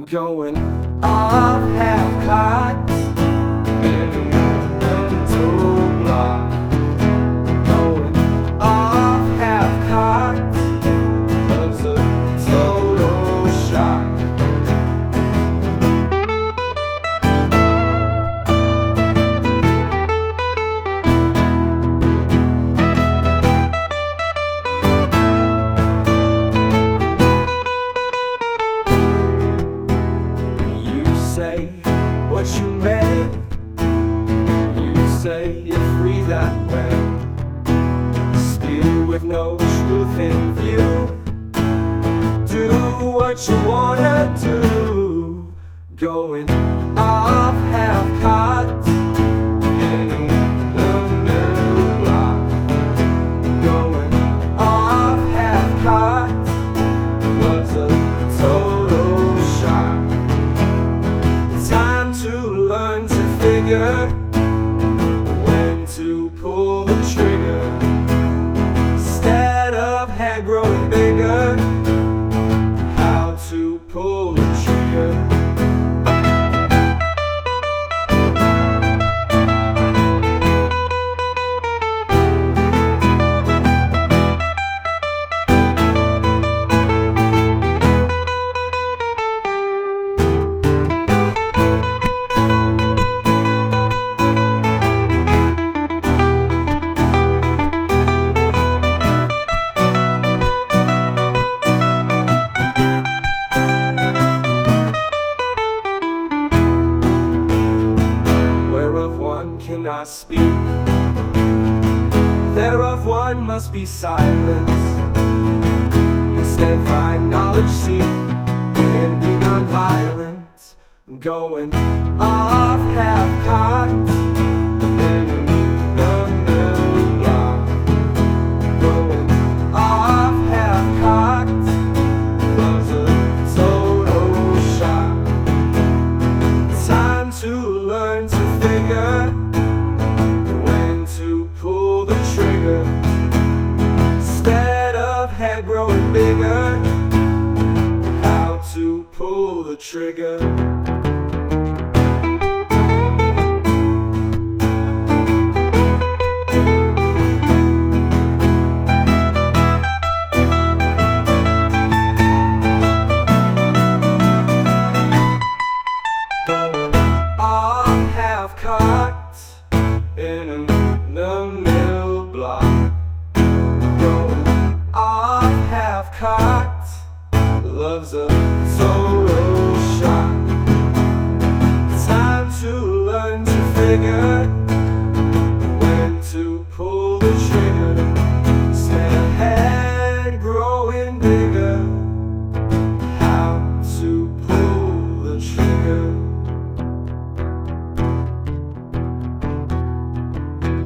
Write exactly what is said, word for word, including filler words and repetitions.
going off half-cocked in a mental block. Going off half-cocked was a total shock. Say what you made. You say you're free that way. Still with no truth in view. Do what you wanna do. Going off half-cocked in the middle block. Going off half-cocked was a total shock. Time to learn to figure when to pull the trigger. Instead of hair growing bigger, how to pull the trigger. Cannot speak, thereof one must be silence. Instead find knowledge, seek, and be non-violent. Going off half-cocked in the middle block. Going off half-cocked was a total shock. Time to learn to figure pull the trigger. Instead of hair growing bigger, how to pull the trigger.